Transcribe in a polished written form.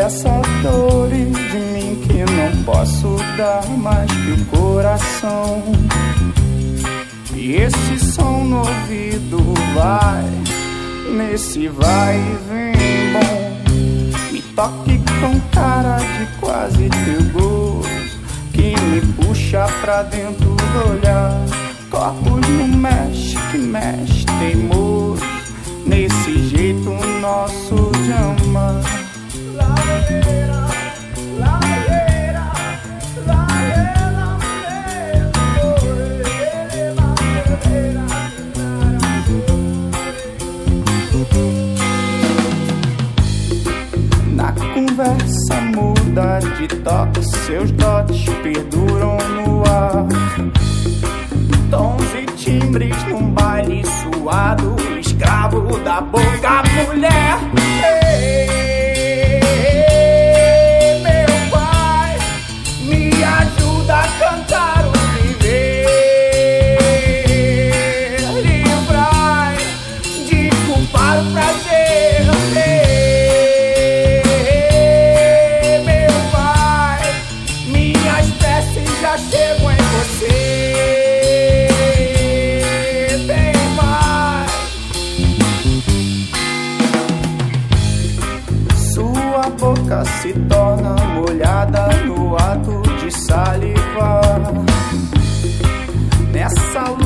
dessas dores de mim que não posso dar mais que o coração. E esse som no ouvido vai, nesse vai e vem bom. Me toque com cara de quase teu gosto, que me puxa pra dentro do olhar. Corpos no mexe, que mexe teimoso, nesse jeito nosso de amar. Na conversa muda de toque, seus dotes perduram no ar. Tons e timbres num baile suado, escravo da boca, mulher. Ei, meu pai, me ajuda a cantar o viver, livrai de culpar o prazer. Ei, meu pai, minhas preces já chegam em você. Sua boca se torna molhada no ato de salivar. Nessa luz